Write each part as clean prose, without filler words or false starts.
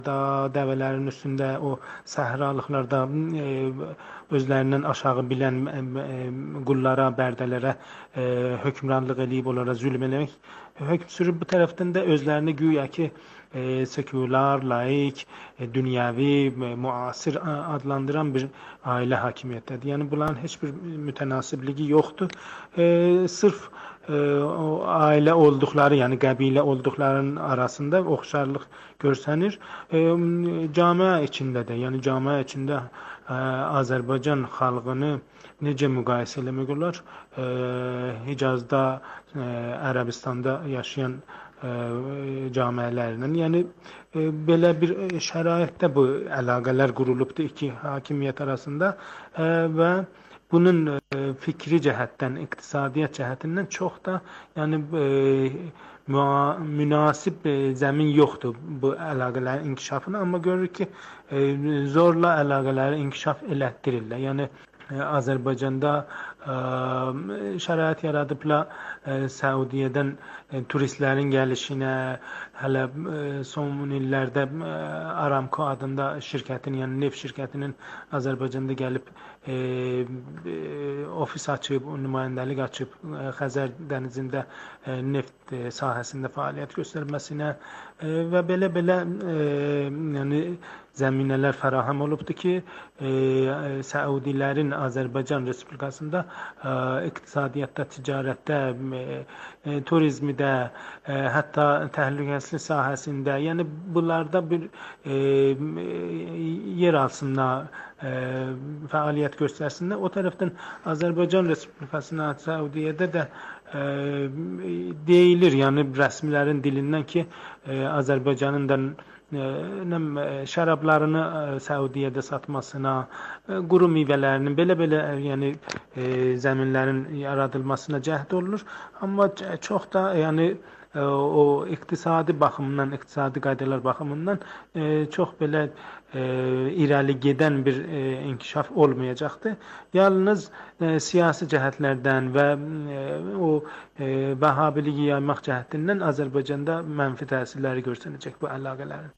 dəvələrin üstündə, o səhralıqlarda özlərindən aşağı bilən qullara, bərdələrə hökmranlıq edib, onlara zülm eləmək hökm sürüb. Bu tərəfdən də özlərini güya ki sekular, laik, dünyavi, müasir adlandıran bir ailə hakimiyyətdədir. Yəni bunların heç bir mütənasibliyi yoxdur. Sırf o ailə olduqları, yəni qəbilə olduqlarının arasında oxşarlıq görsənir. Cəmiə içində də, yəni cəmiə içində Azərbaycan xalqını necə müqayisə eləmək olar? Hicazda, Ərəbistanda yaşayan cəmiələrlə, yəni belə bir şəraitdə bu əlaqələr qurulubdu iki hakimiyyət arasında və bunun fikri cəhətdən, iqtisadiyyat cəhətindən çox da yəni münasib zəmin yoxdur bu əlaqələrin inkişafına, amma görürük ki zorla əlaqələri inkişaf elətdirirlər. Yəni Azərbaycanda şərait yaradıblar Səudiyyədən turistlərin gəlişinə, hələ son illərdə Aramco adında şirkətin, yəni neft şirkətinin Azərbaycanda gəlib ofis açıb, nümayəndəlik açıb, Xəzər dənizində neft sahəsində fəaliyyət göstərməsinə və belə yəni zəminələr fərahəm olubdur ki, Səudilərin Azərbaycan Respublikasında iqtisadiyyatda, ticarətdə, turizmdə, hətta təhlükəsizlik sahəsində, yəni bunlarda bir yer alsınlar, fəaliyyət göstərsinlər. O tərəfdən Azərbaycan Respublikasına, Səudiyyədə də deyilir, yəni rəsmilərin dilindən ki, Azərbaycanın da şərablarını Səudiyyədə satmasına, quru meyvələrinin belə yəni zəminlərin yaradılmasına cəhd olunur. Amma çox da yəni o iqtisadi baxımından, iqtisadi qaydalar baxımından çox belə irəli gedən bir inkişaf olmayacaqdır. Yalnız siyasi cəhətlərdən və o Vəhhabiliyi yaymaq cəhətindən Azərbaycanda mənfi təsirləri görsənəcək bu əlaqələrin.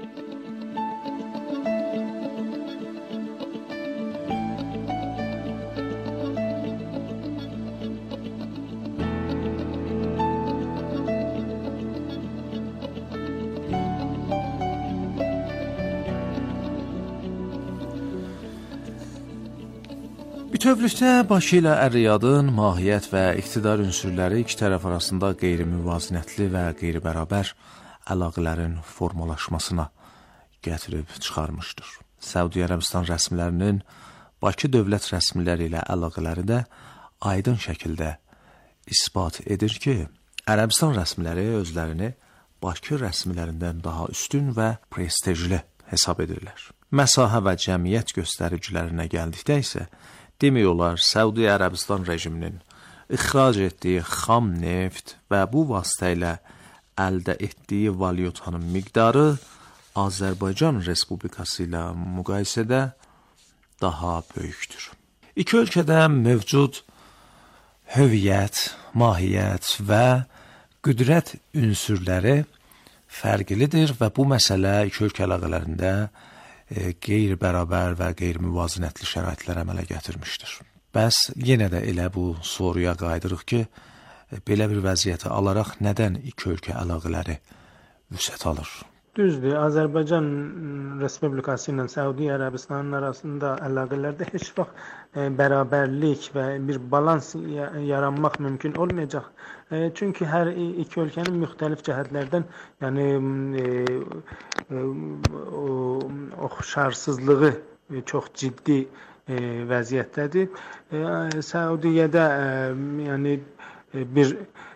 Bütövlükdə Bakı ilə Ər-Riyadın mahiyyət və iqtidar ünsürləri iki tərəf arasında qeyri-müvazinətli və qeyri-bərabər əlaqələrin formalaşmasına gətirib çıxarmışdır. Səudiyyə Ərəbistan rəsmilərinin Bakı dövlət rəsmiləri ilə əlaqələri də aydın şəkildə isbat edir ki, Ərəbistan rəsmiləri özlərini Bakı rəsmilərindən daha üstün və prestijli hesab edirlər. Məsahə və cəmiyyət göstəricilərinə gəldikdə isə demək olar, Səudiyyə Ərəbistan rejiminin ixrac etdiyi xam neft və bu vasitə ilə əldə etdiyi valyutanın miqdarı Azərbaycan Respublikası ilə müqayisədə daha böyükdür. İki ölkədə mövcud hüviyyət, mahiyyət və qüdrət ünsürləri fərqlidir və bu məsələ iki ölkə əlaqələrində qeyri-bərabər və qeyri-müvazinətli şəraitlər əmələ gətirmişdir. Bəs yenə də elə bu soruya qayıdırıq ki, belə bir vəziyyəti alaraq nədən iki ölkə əlaqələri vüsət alır? Düzdür, Azərbaycan Respublikası ilə Səudiyyə Ərəbistanının arasında əlaqələrdə heç vaxt bərabərlik və bir balans yaranmaq mümkün olmayacaq. Çünki hər iki ölkənin müxtəlif cəhətlərdən, yəni oxşarsızlığı çox ciddi vəziyyətdədir. Səudiyyədə yəni bir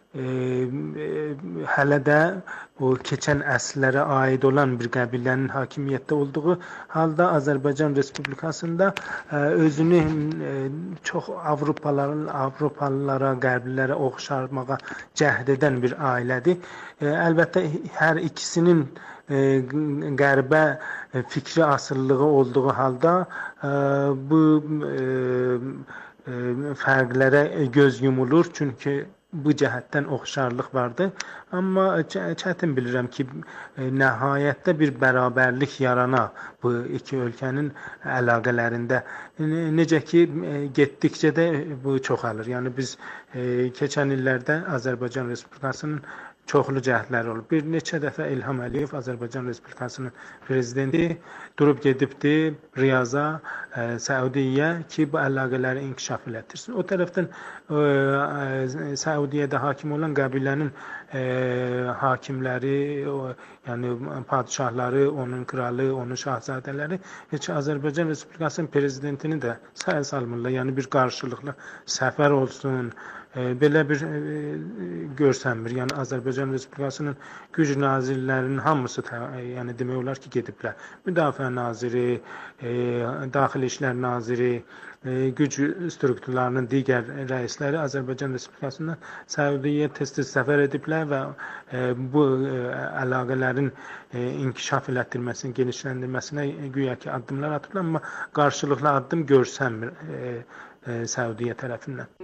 hələ də o keçən əsrlərə aid olan bir qəbilənin hakimiyyətdə olduğu halda Azərbaycan Respublikasında özünü çox Avropalılara, Qərblilərə oxşarmağa cəhd edən bir ailədir. Əlbəttə hər ikisinin Qərbə fikri asılılığı olduğu halda bu fərqlərə göz yumulur. Çünki bu cəhətdən oxşarlıq vardı. Amma çətin bilirəm ki, nəhayətdə bir bərabərlik yarana bu iki ölkənin əlaqələrində. Necə ki, getdikcə də bu çoxalır. Yəni biz keçən illərdə Azərbaycan Respublikasının çoxlu cəhdləri olub. Bir neçə dəfə İlham Əliyev, Azərbaycan Respublikasının prezidenti, durub gedibdi Riyaza, Səudiyyəyə ki, bu əlaqələri inkişaf elətdirsin. O tərəfdən Səudiyyədə hakim olan qəbilənin hakimləri, yəni padişahları, onun kralı, onun şahzadələri heç Azərbaycan Respublikasının prezidentini də saya salmırlar. Yəni bir qarşılıqlı səfər olsun, belə bir görsənmir. Yəni Azərbaycan Respublikasının güc nazirlərinin hamısı yəni demək olar ki, gediblər. Müdafiə naziri, Daxili İşlər naziri, güc strukturlarının digər rəisləri Azərbaycan Respublikasından Səudiyyəyə tez-tez səfər ediblər və bu əlaqələrin inkişaf elətdirməsinin, genişləndirməsinə güya ki, addımlar atıblar, amma qarşılıqlı addım görsənmir Səudiyyə tərəfindən.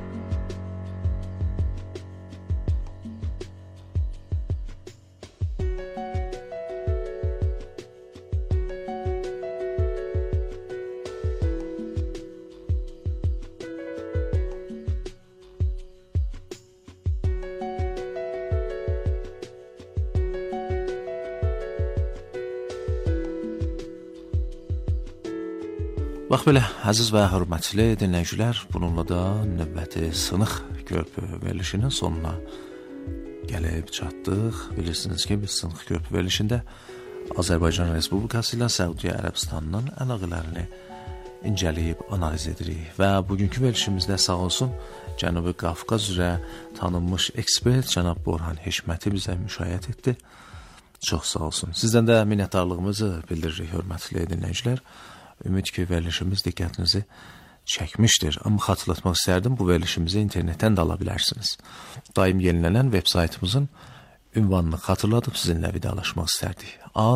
Bax belə, əziz və hörmətli dinləyicilər, bununla da növbəti Sınıq Körpü verilişinin sonuna gəlib çatdıq. Bilirsiniz ki, biz Sınıq Körpü verilişində Azərbaycan Respublikası ilə Səudiyyə Ərəbistanının əlaqələrini incələyib analiz edirik. Və bugünkü verilişimizdə sağ olsun Cənubi Qafqaz üzrə tanınmış ekspert cənab Borhan Heşməti bizə müşayiət etdi. Çox sağ olsun. Sizdən də minnətdarlığımızı bildiririk, hörmətli dinləyicilər. Ümid ki, verilişimiz diqqətinizi çəkmişdir. Amma xatırlatmaq istərdim, bu verilişimizi internetdən də ala bilərsiniz. Daim yenilənən veb saytımızın ünvanını xatırladıb sizinlə vidalaşmaq istərdik.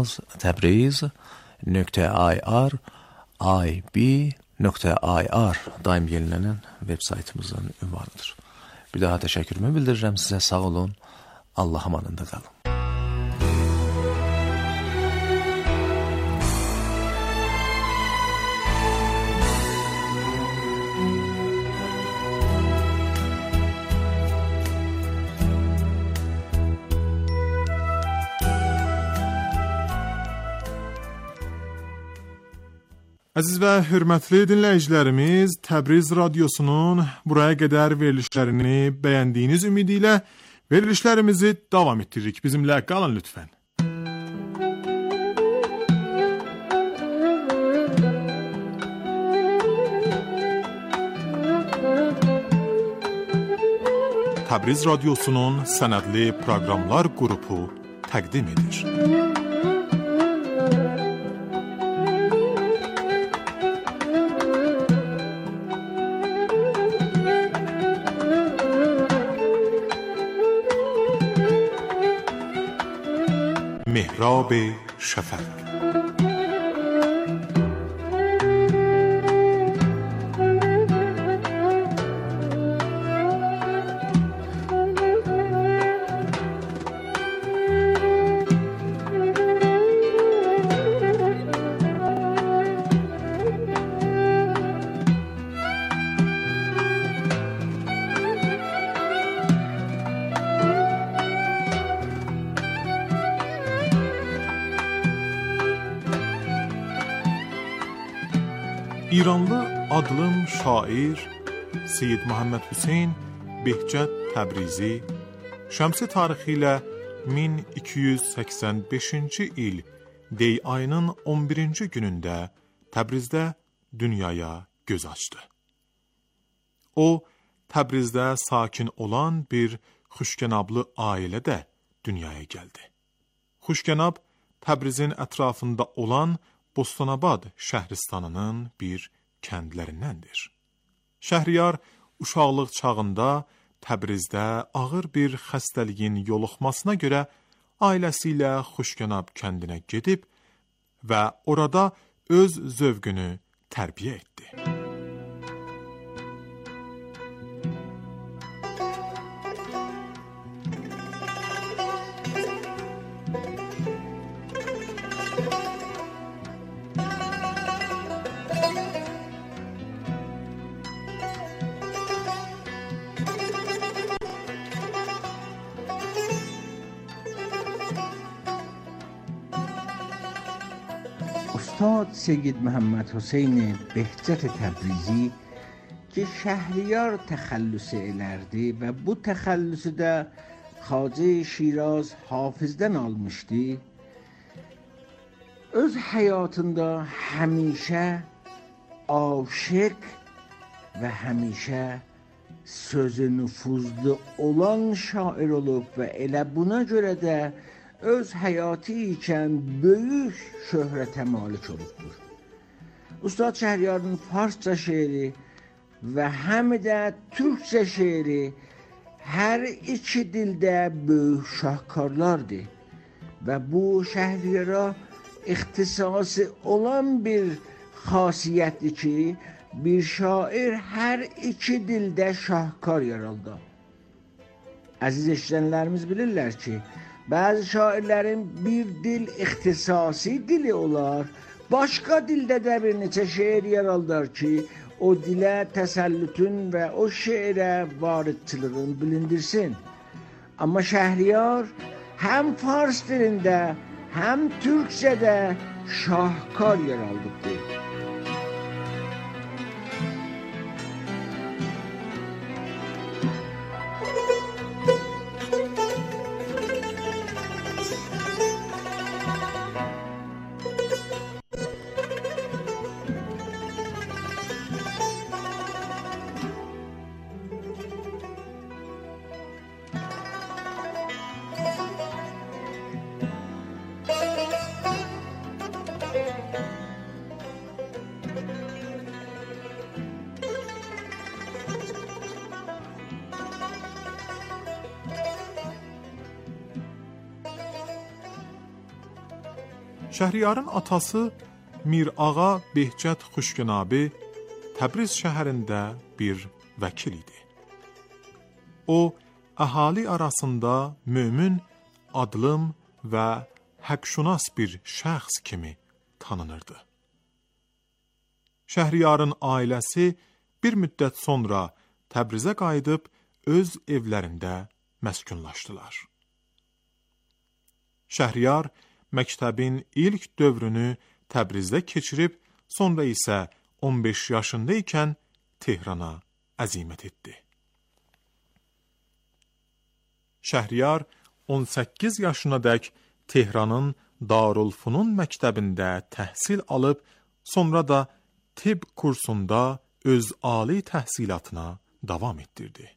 aztabriz.ir daim yenilənən veb saytımızın ünvanıdır. Bir daha təşəkkürümü bildirirəm sizə. Sağ olun. Allah amanında qalın. Əziz və hörmətli dinləyicilərimiz, Təbriz Radiosunun buraya qədər verilişlərini bəyəndiyiniz ümidi ilə verilişlərimizi davam etdiririk. Bizimlə qalın lütfən. Təbriz Radiosunun sənədli proqramlar qrupu təqdim edir. محراب شفق İranlı adlım şair Seyyid Muhammed Hüseyn Behcət Təbrizi şəmsi tarixi ilə 1285-ci il Dey ayının 11-ci günündə Təbrizdə dünyaya göz açdı. O, Təbrizdə sakin olan bir xuşkənablı ailədə dünyaya gəldi. Xuşkənab, Təbrizin ətrafında olan Bostanabad şəhristanının bir kəndlərindəndir. Şəhriyar uşaqlıq çağında Təbrizdə ağır bir xəstəliyin yoluxmasına görə ailəsi ilə Xuşkənab kəndinə gedib və orada öz zövqünü tərbiyə etdi. استاد سید محمد حسین بهجت تبریزی ki Şəhriyar təxəllüsü elərdi və bu təxəllüsü də Xacə Şiraz Hafizdən almışdı. Öz həyatında həmişə aşiq və həmişə sözü nüfuzlu olan şair olub və elə buna görə də öz həyatı ikən böyük şöhrətə malik olubdur. Ustad Şəhriyarın farsça şeiri və həm də türkçə şeiri hər iki dildə böyük şahkarlardır və bu Şəhriyara ixtisası olan bir xasiyyətdir ki, bir şair hər iki dildə şahkar yaraldı. Əziz eşidənlərimiz bilirlər ki, bəzi şairlərin bir dil ixtisasi dili olar, başqa dildə də bir neçə şeir yaraldar ki, o dilə təsəllütün və o şeirə varidçılığın bilindirsin. Amma Şəhriyar həm fars dilində, həm türkçədə şahkar yer aldıqdır. Şəhriyarın atası Mir Ağa Behcət Xuşgünabi Təbriz şəhərində bir vəkil idi. O, əhali arasında mömin, adlım və həqqşünas bir şəxs kimi tanınırdı. Şəhriyarın ailəsi bir müddət sonra Təbrizə qayıdıb öz evlərində məskunlaşdılar. Şəhriyar məktəbin ilk dövrünü Təbrizdə keçirib, sonra isə 15 yaşında ikən Tehrana əzimət etdi. Şəhriyar 18 yaşına dək Tehranın Darülfünun məktəbində təhsil alıb, sonra da tibb kursunda öz ali təhsilatına davam etdirdi.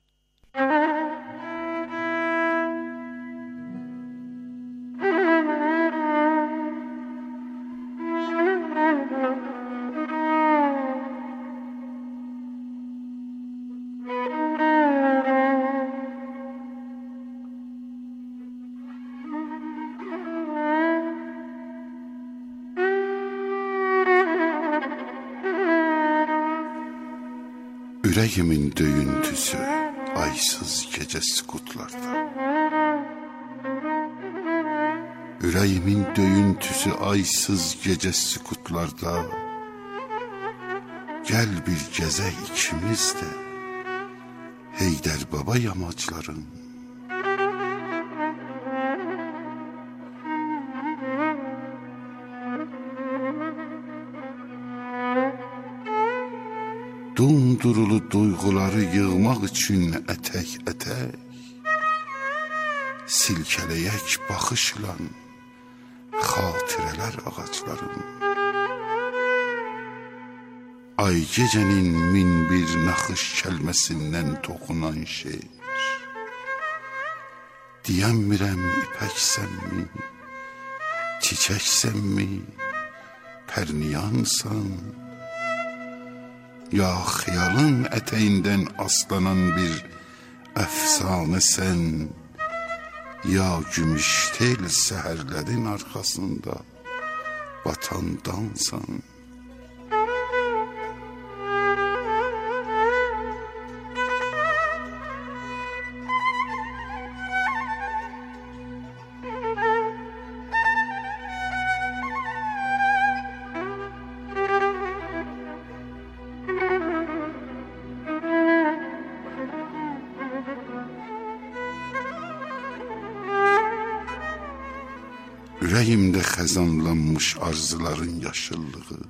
Ürəyimin döyüntüsü aysız gecə sükutlarda. Ürəyimin döyüntüsü aysız gecə sükutlarda. Gəl bir gəzək ikimiz də Heydər Baba yamacların. Dumdurulu duyğuları yığmaq üçün ətək-ətək, silkələyək baxışla xatirələr ağacların. Ay gecənin min bir naxış kəlməsindən toxunan şeir. Deyəmirəm ipəksənmi, çiçəksənmi, pərniyansan. Ya xiyalın ətəyindən aslanan bir əfsanəsən, ya gümüştel səhərlərin arxasında batandansan. Ürəyimdə xəzanlanmış arzuların yaşıllığı,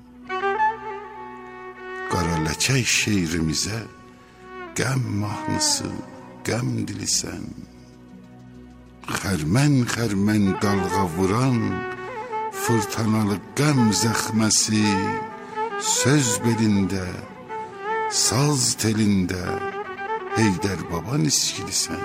qara ləkək şeirimizə qəm mahnısı, qəm dilisən. Xərmən dalğa vuran fırtınalı qəm zəxməsi, söz belində, saz telində Heydər Baba niskilisən.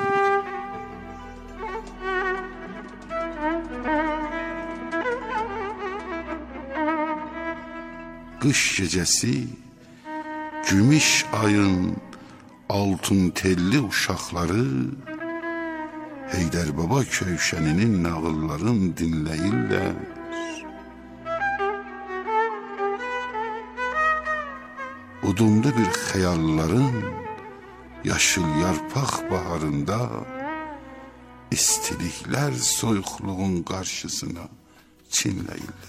Qış gecəsi, gümüş ayın altın telli uşaqları Heydər Baba kövşəninin nağıllarını dinləyirlər. Udumlu bir xəyalların yaşıl yarpaq baharında istiliklər soyuqluğun qarşısına çinləyirlər.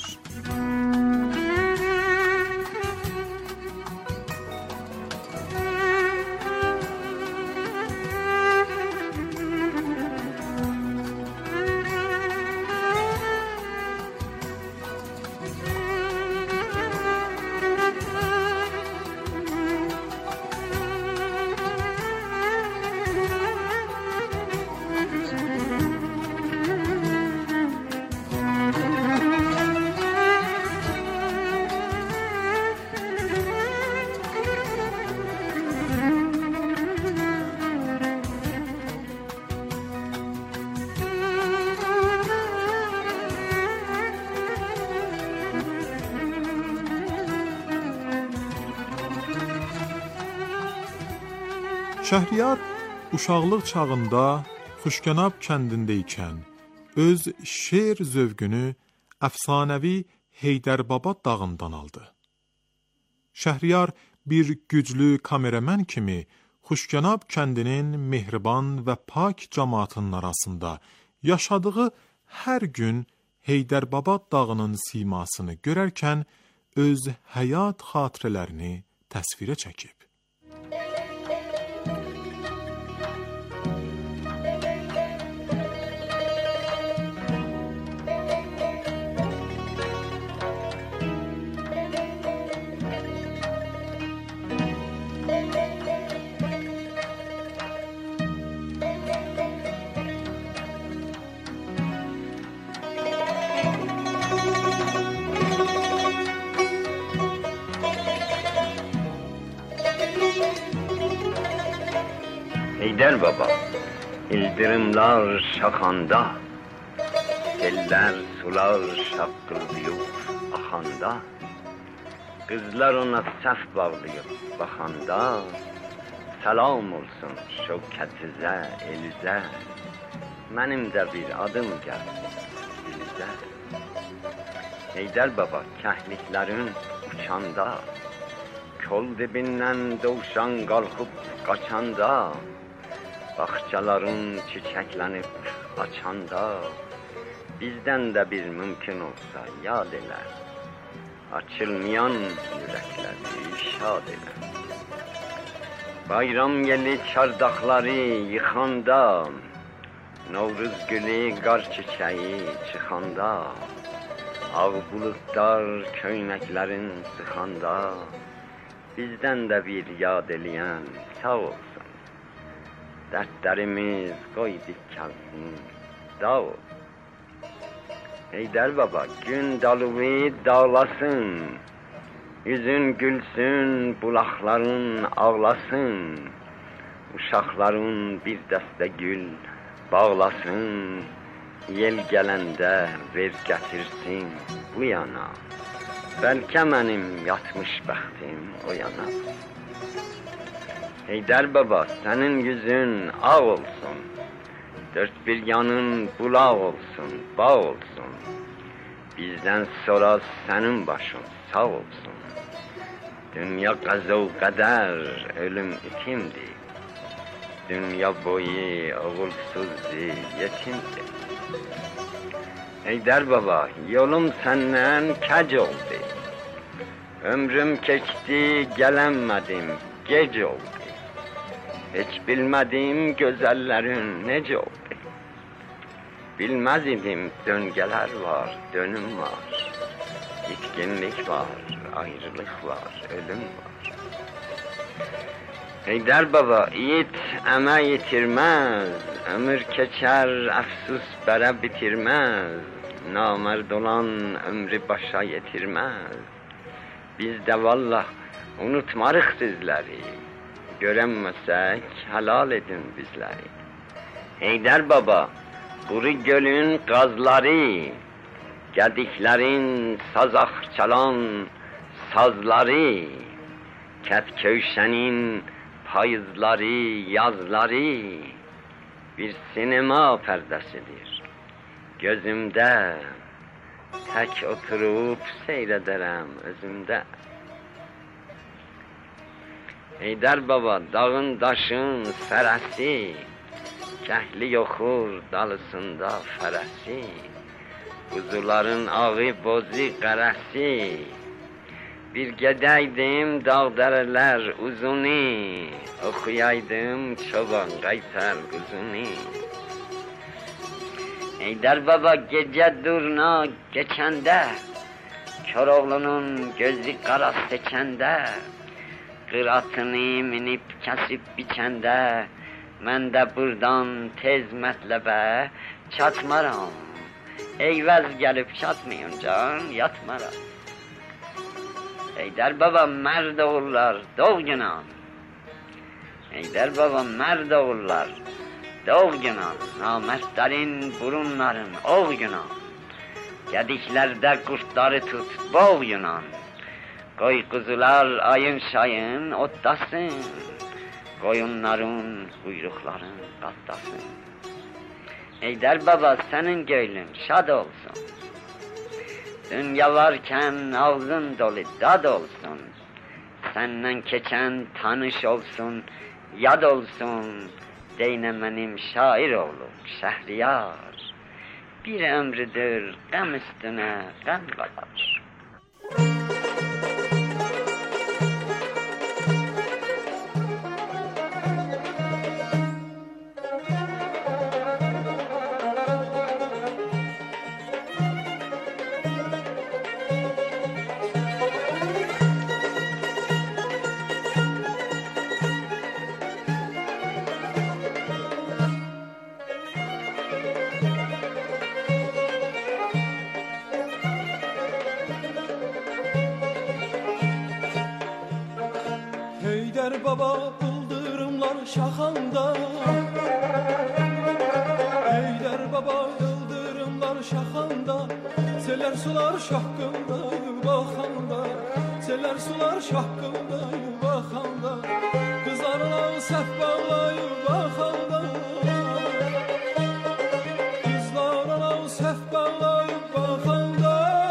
Şəhriyar uşaqlıq çağında Xuşkənab kəndində ikən öz şeir zövqünü əfsanəvi Heydər Baba dağından aldı. Şəhriyar bir güclü kameraman kimi Xuşkənab kəndinin mehriban və pak cəmaatının arasında yaşadığı hər gün Heydər Baba dağının simasını görərkən öz həyat xatirələrini təsvirə çəkib. Heydər Baba, ildırımlar şaxanda, sellər, sular şaqqıldıyıb axanda, qızlar ona səf bağlayıb baxanda, salam olsun şövkətizə, elizə, mənim də bir adım gəlsin dilizə. Heydər Baba, kəhliklərin uçanda, kol dibindən dovşan qalxıb qaçanda, bağçaların çiçəklənib açanda, bizdən də bir mümkün olsa yad elə, açılmayan ürəkləri şad elə. Bayram yeli çardaqları yıxanda, Novruz gülü qar çiçəyi çıxanda, ağ buludlar köynəklərin sıxanda, bizdən də bir yad eləyən sağ olsun. Dərdlərimiz qoy dikkəlsin, dağ ol. Heydər Baba, gün dalığı dağlasın, yüzün gülsün, bulaqların ağlasın, uşaqların bir dəstə gül bağlasın, yel gələndə ver gətirsin bu yana, bəlkə mənim yatmış bəxtim o yana. Heydər Baba, sənin yüzün ağ olsun, dörd bir yanın bulaq olsun, bağ olsun, bizdən sonra sənin başın sağ olsun. Dünya qəzəv qədər, ölüm itimdir, dünya boyu oğulsuzdur, yetimdir. Heydər Baba, yolum səndən kəc oldu, ömrüm keçdi, gələnmədim, gec oldu. Heç bilmədim gözəllərin necə oldu. bilmez idim döngeler var, dönüm var. Bitkinlik var, ayrılık var, ölüm var. Heydər baba, yiğit əmə yitirməz, ömür keçər, əfsus bərə bitirməz, namərd olan ömrü başa yetirməz. Biz də vallah unutmarıq sizləri, görənməsək helal edin bizləri. Heydər baba, quru gölün qazları, gədiklərin sazaq çalan sazları, Kət-Kövşənin payızları, yazları bir sinema pərdəsidir. Gözümdə tək oturub seyrədərəm özümdə. Heydər baba, dağın daşın fərəsi, kəhli yoxur dalısında fərəsi, quzuların ağı bozu qərəsi, bir gedəydim dağ-dərələr uzuni, oxuyaydım çoban qaytar quzuni. Heydər baba, gecə durna keçəndə, Koroğlunun gözü qara seçəndə, qıratını minib kəsib biçəndə, mən də burdan tez mətləbə çatmaram. Eyvəz gəlib çatmayınca yatmaram. Heydər baba, mərd oğullar doğginan. Heydər baba, mərd oğullar doğginan. Namərdlərin burunların oğginan. Gədiklərdə qurtları tut boğginan. Qoy quzular ayın şayın otlasın, qoyunların quyruqların qatlasın. Heydər baba, sənin göylün şad olsun. Dünya varkən ağzın dolu dad olsun. Səndən keçən tanış olsun, yad olsun. Deynə mənim şair oğlum Şəhriyar, bir ömrüdür qəm üstünə qəm qalar. Heydər baba, bıldırımlar şaxanda, Heydər baba, bıldırımlar şaxanda, selər sular şaqqında baxanda, selər sular şaqqında baxanda, qızarlar səhv bağlayıb baxanda, qızlarlar səhv bağlayıb baxanda.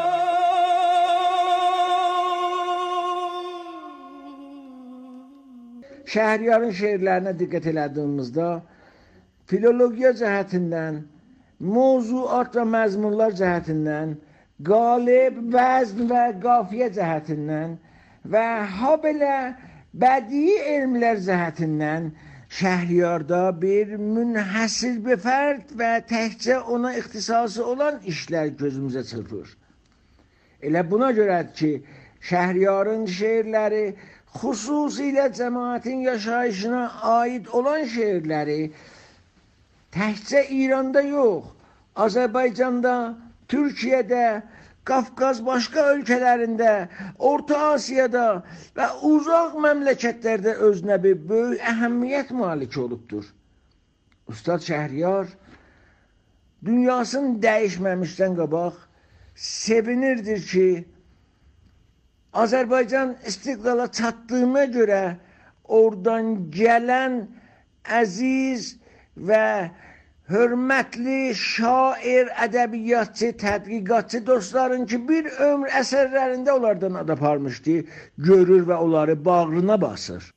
Şəhriyarın şeirlərinə diqqət elədiyimizdə filologiya cəhətindən, mövzuat və məzmunlar cəhətindən, qalib, vəzn və qafiyə cəhətindən və habelə bədii elmlər cəhətindən Şəhriyarda bir münhəsir bir fərd və təkcə ona ixtisası olan işlər gözümüzə çırpır. Elə buna görədir ki, Şəhriyarın şeirləri xüsusilə cəmaətin yaşayışına aid olan şeirləri təkcə İranda yox, Azərbaycanda, Türkiyədə, Qafqaz başqa ölkələrində, Orta Asiyada və uzaq məmləkətlərdə özünə bir böyük əhəmiyyət malik olubdur. Ustad Şəhriyar dünyasını dəyişməmişdən qabaq sevinirdir ki, Azərbaycan istiqlala çatdığına görə oradan gələn əziz və hörmətli şair, ədəbiyyatçı, tədqiqatçı dostların ki, bir ömr əsərlərində onlardan ad aparmışdı, görür və onları bağrına basır.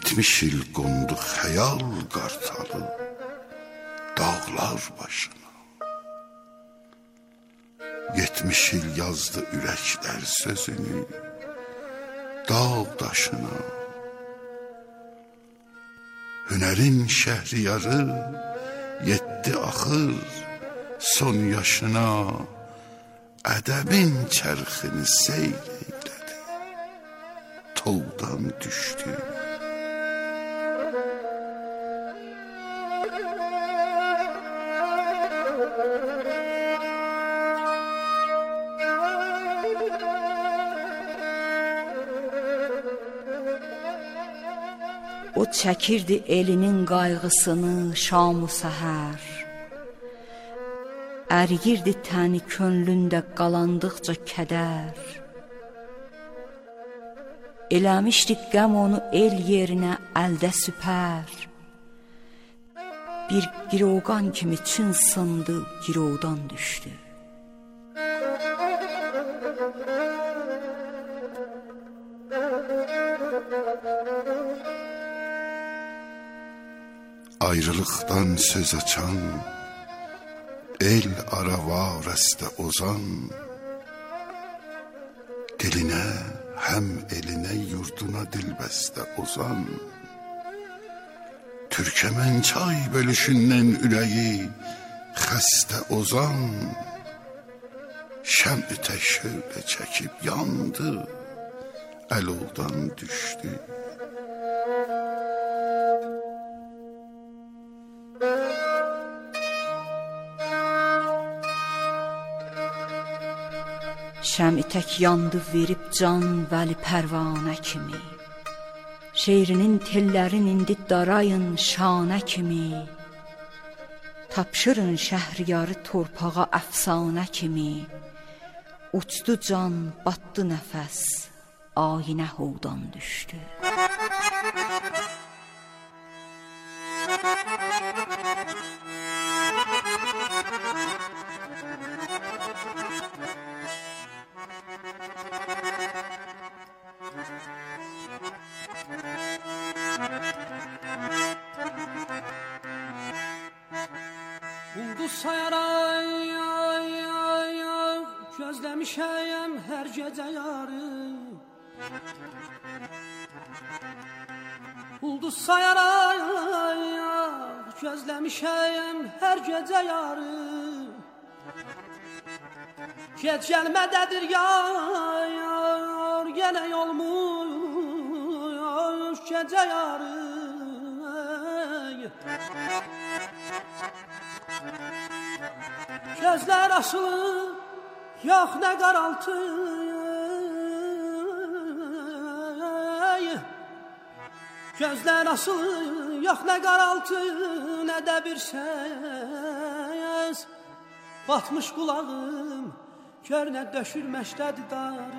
70 il qondu xəyal qartalı dağlar başına. 70 il yazdı ürəklər sözünü dağ daşına. Hünərin şəhriyarı yetti axır son yaşına. Ədəbin çərxini seyr eylədi, toldan düşdü. O çəkirdi elinin qayğısını şam-ı səhər. Əriyirdi təni könlündə qalandıqca kədər. Eləmişdi qəm onu el yerinə əldə süpər. Bir girogan kimi çün sındı, girovdan düşdü. Ayrılıqdan söz açan, el aravarəstə ozan, dilinə, həm elinə, yurduna dilbəstə ozan, Türkəmən çay bölüşündən ürəyi xəstə ozan, şəm-i təşhirlə çəkib yandı, əloldan düşdü. Şəmi tək yandı verib can vəli pərvanə kimi. Şeirinin tellərin indi darayın şanə kimi. Tapşırın şəhriyarı torpağa əfsanə kimi. Uçdu can, batdı nəfəs, ayinə hovdan düşdü. Ulduz sayaray, gözləmişəyəm hər gecə yarı. Ulduz sayaray, gözləmişəyəm hər gecə yarı. Gec gəlmədədir yar, yenə yolmuş gecə yarı. Gözlər açılı, yox nə qaraltı. Gözlər açılı, yox nə qaraltı, nə də bir səs. Batmış qulağım, gör nə döşürməşdədir dar.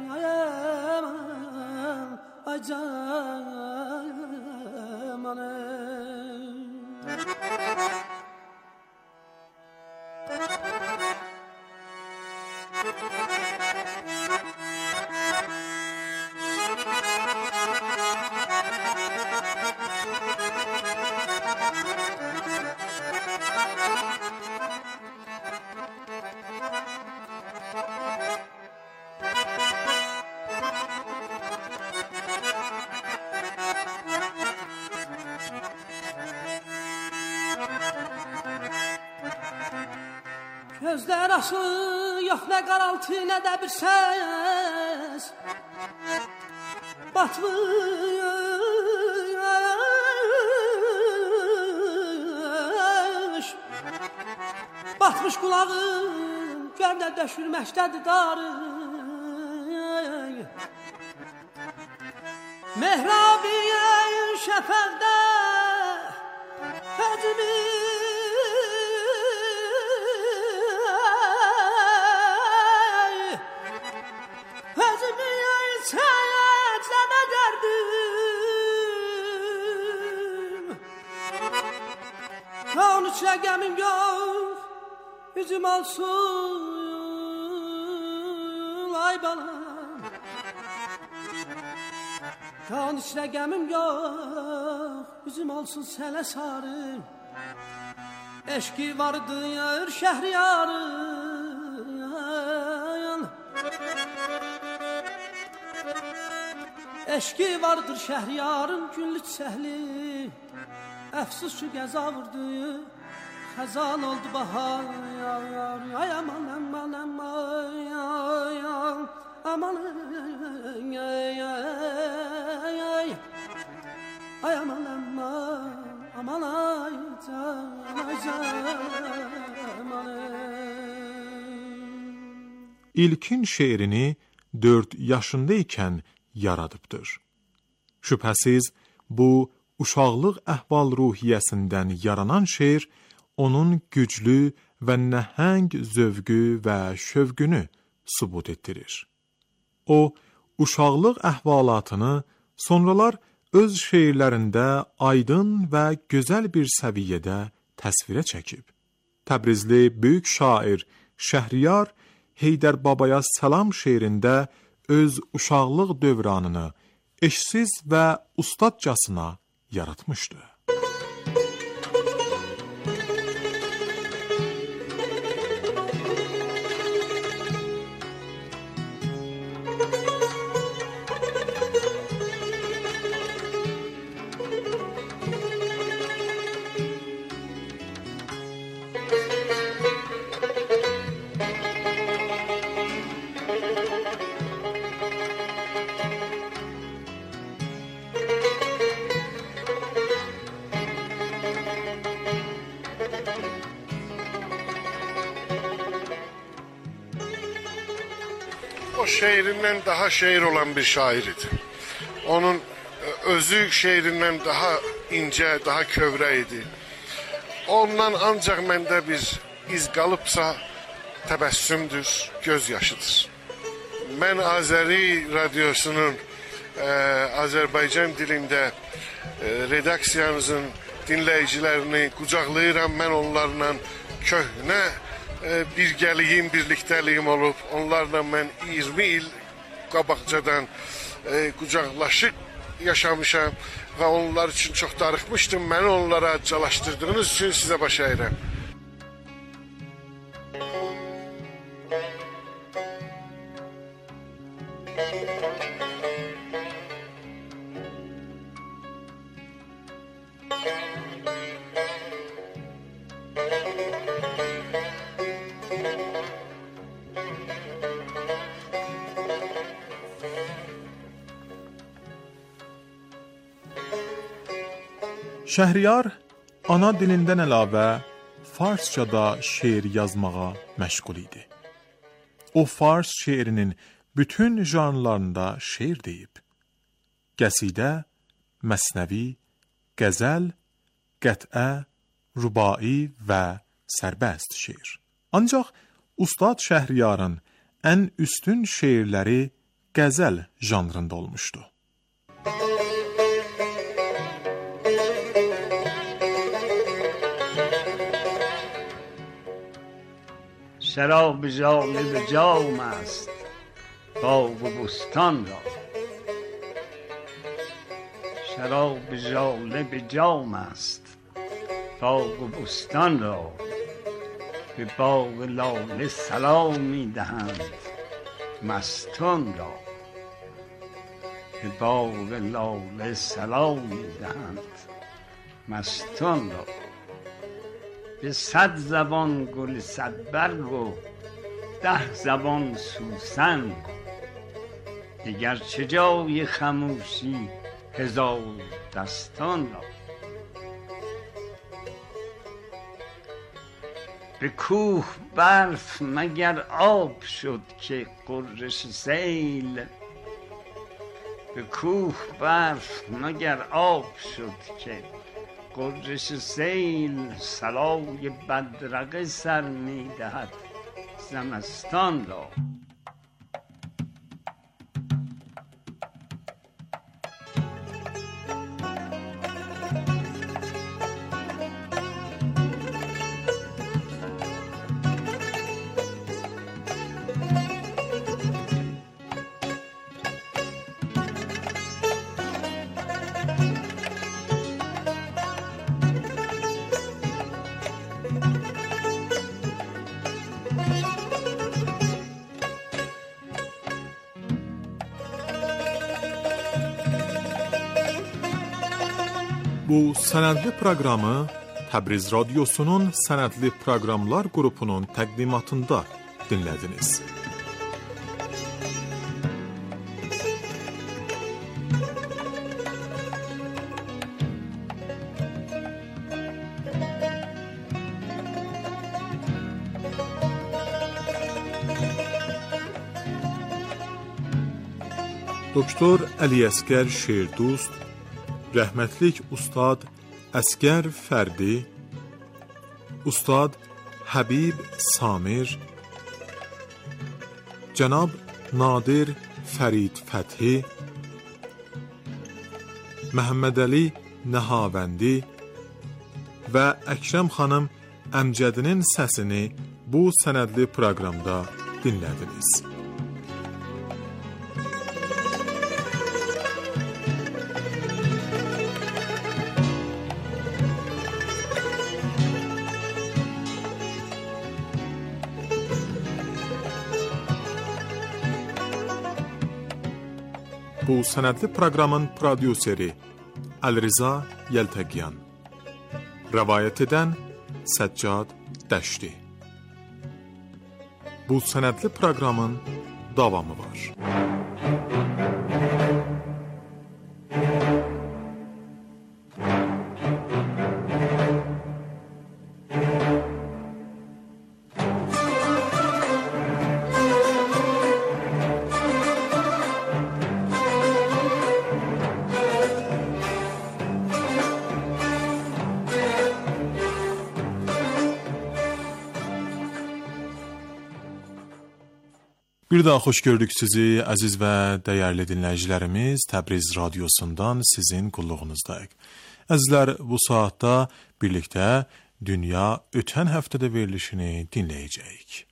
Ay camanım. Gözlər açılı, yox nə qaraltı, nə də bir səs. Batmış qulağım, gör nə döşürməşdədir darı. Mehrabiyə şəfəqdə həcmi Onun içine gəmim yox, üzüm olsun, ay balam. Onun içine gəmim yox, üzüm olsun sele sarı. Eşki vardı yar Şehriyarın. Eşki vardır Şehriyarın güllü çiçekli. Əfsus şu gəza vurdu, xəzan oldu bahar. Ay aman aman aman, aman ay aman aman, aman ay aman. İlkin şeirini 4 yaşında ikən yaradıbdır. Şübhəsiz, bu uşaqlıq əhval-ruhiyyəsindən yaranan şeir onun güclü və nəhəng zövqü və şövqünü sübut etdirir. O, uşaqlıq əhvalatını sonralar öz şeirlərində aydın və gözəl bir səviyyədə təsvirə çəkib. Təbrizli böyük şair Şəhriyar Heydər Babaya Salam şeirində öz uşaqlıq dövranını eşsiz və ustadcasına yaratmışdı. O şeirinden daha şeir olan bir şair idi. Onun özü şeirinden daha ince, daha kövre idi. Ondan ancak məndə bir iz qalıbsa təbəssümdür, gözyaşıdır. Mən Azəri radiosunun Azərbaycan dilində redaksiyamızın dinləyicilərini qucaqlayıram. Mən onlarla köhnə birgəliyim, birliktəliyim olub. Onlarla mən 20 il qabaqcadan qucaqlaşıb yaşamışam və onlar üçün çox darıxmışdım. Məni onlara calaşdırdığınız üçün sizə baş əyirəm. Şəhriyar ana dilindən əlavə farsçada şeir yazmağa məşğul idi. O fars şeirinin bütün janrlarında şeir deyib. Qəsidə, məsnəvi, qəzəl, qət'ə, rubai və sərbəst şeir. Ancaq Ustad Şəhriyarın ən üstün şeirləri qəzəl janrında olmuşdu. شراب جالب جام است باغ و بستان را شراب جالب جام است باغ و بستان را به باغ لاله سلام می دهند مستان را به باغ لاله سلام می دهند مستان را به 100 زبان گل 100 برگ و 10 زبان سوسن دیگر چه جای خموشی هزار دستان را به کوه برف مگر آب شد که غرش سیل به کوه برف مگر آب شد که غرش سیل صلای بدرقه سر می دهد زمستان را Bu sənədli proqramı Təbriz Radiosunun Sənədli Proqramlar qrupunun təqdimatında dinlədiniz. Doktor Əliyəsgər Şerdust, rəhmətlik Ustad Əsgər Fərdi, Ustad Həbib Samir, Cənab Nadir Fərid Fəthi, Məhəmmədəli Nəhavəndi və Əkrəm xanım Əmcədinin səsini bu sənədli proqramda dinlədiniz. Bu sənədli proqramın prodüseri Əlriza Yəltəqiyan, rəvayət edən Səccad Dəşti. Bu sənədli proqramın davamı var. Bir daha xoş gördük sizi, əziz və dəyərli dinləyicilərimiz. Təbriz Radiosundan sizin qulluğunuzdayıq. Əzizlər, bu saatda birlikdə Dünya ötən həftədə verilişini dinləyəcəyik.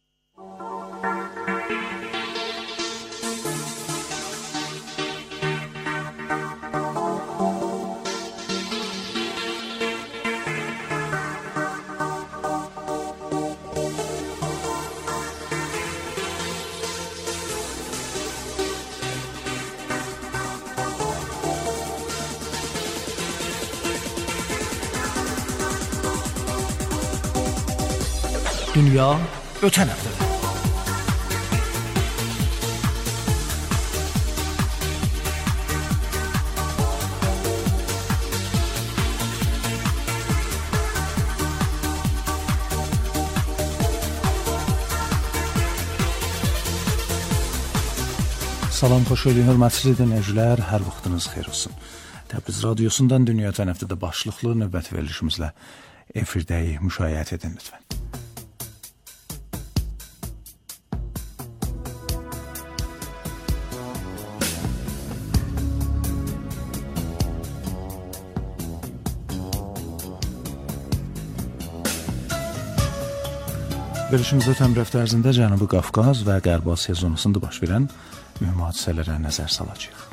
Dünya ötən həftədə. Salam, xoş gördük, hörmətli dinləyicilər, hər vaxtınız xeyir olsun. Təbriz Radiosundan Dünya ötən həftədə başlıqlı növbəti verilişimizlə efirdəyi müşayiət edin lütfən. Verilişimizdə ötən bir həftə ərzində Cənubi Qafqaz və Qərbi Asiya zonasında baş verən mühüm hadisələrə nəzər salacağıq.